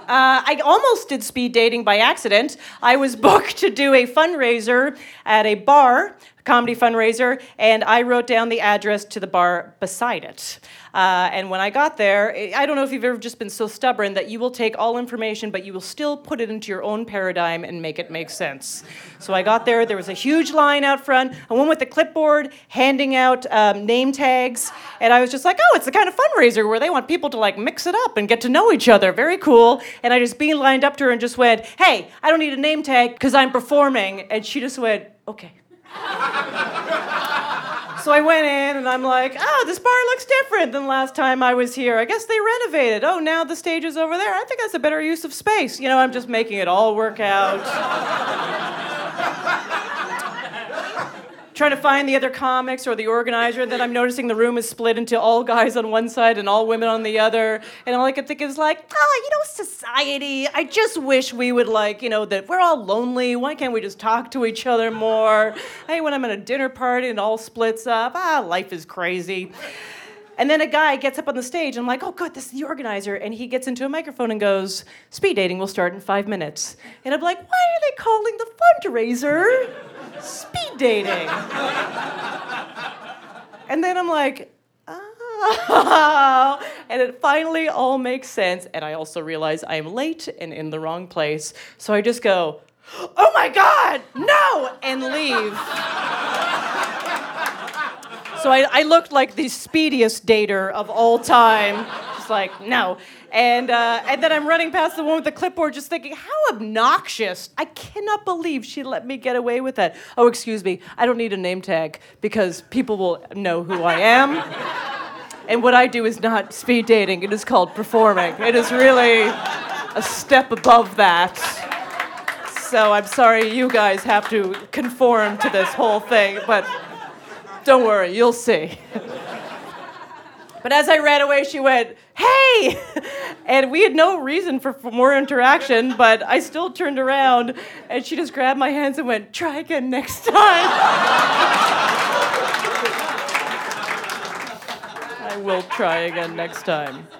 I almost did speed dating by accident. I was booked to do a fundraiser at a bar, comedy fundraiser, and I wrote down the address to the bar beside it. And when I got there, I don't know if you've ever just been so stubborn that you will take all information, but you will still put it into your own paradigm and make it make sense. So I got there was a huge line out front, a woman with a clipboard handing out name tags, and I was just like, oh, it's the kind of fundraiser where they want people to like mix it up and get to know each other. Very cool. And I just beelined up to her and just went, hey, I don't need a name tag because I'm performing. And she just went, okay. So I went in and I'm like, oh, this bar looks different than last time I was here. I guess they renovated. Oh, now the stage is over there. I think that's a better use of space. You know, I'm just making it all work out. Trying to find the other comics or the organizer, then I'm noticing the room is split into all guys on one side and all women on the other. And all I could think is like, society, I just wish we would that we're all lonely. Why can't we just talk to each other more? Hey, when I'm at a dinner party and it all splits up, life is crazy. And then a guy gets up on the stage, and I'm like, oh, good, this is the organizer. And he gets into a microphone and goes, speed dating will start in 5 minutes. And I'm like, why are they calling the fundraiser speed dating? And then I'm like, oh. And it finally all makes sense. And I also realize I am late and in the wrong place. So I just go, oh my God, no, and leave. So I looked like the speediest dater of all time. Just like, no. And then I'm running past the one with the clipboard just thinking, how obnoxious. I cannot believe she let me get away with that. Oh, excuse me, I don't need a name tag because people will know who I am. And what I do is not speed dating. It is called performing. It is really a step above that. So I'm sorry you guys have to conform to this whole thing, but don't worry, you'll see. But as I ran away, she went, hey! And we had no reason for more interaction, but I still turned around, and she just grabbed my hands and went, try again next time. I will try again next time.